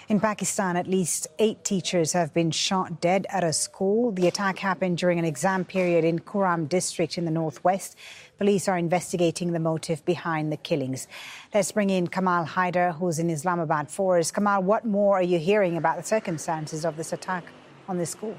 In Pakistan, at least 8 teachers have been shot dead at a school. The attack happened during an exam period in Kuram district in the northwest. Police are investigating the motive behind the killings. Let's bring in Kamal Haider, who's in Islamabad for us. Kamal, what more are you hearing about the circumstances of this attack on this school?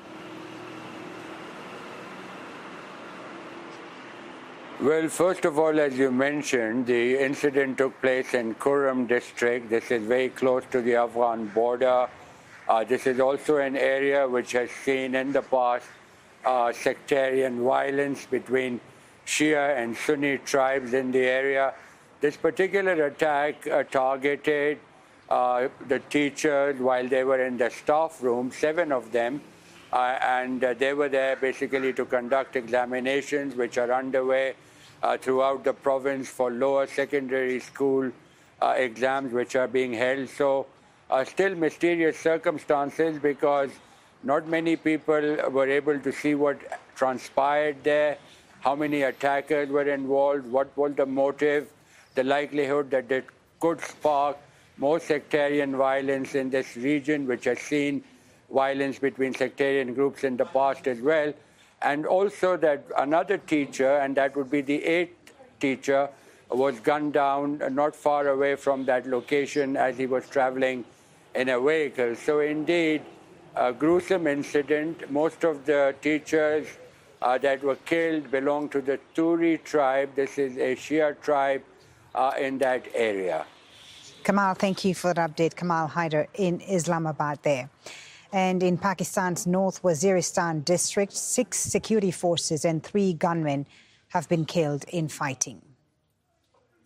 Well, first of all, as you mentioned, the incident took place in Kuram district. This is very close to the Afghan border. This is also an area which has seen in the past sectarian violence between Shia and Sunni tribes in the area. This particular attack targeted the teachers while they were in the staff room, 7 of them, and they were there basically to conduct examinations which are underway throughout the province for lower secondary school exams which are being held. So still mysterious circumstances because not many people were able to see what transpired there, how many attackers were involved, what was the motive, the likelihood that it could spark more sectarian violence in this region, which has seen violence between sectarian groups in the past as well. And also that another teacher, and that would be the 8th teacher, was gunned down not far away from that location as he was traveling in a vehicle. So indeed, a gruesome incident. Most of the teachers that were killed belong to the Turi tribe. This is a Shia tribe in that area. Kamal, thank you for that update. Kamal Haider in Islamabad there. And in Pakistan's North Waziristan district, 6 security forces and 3 gunmen have been killed in fighting.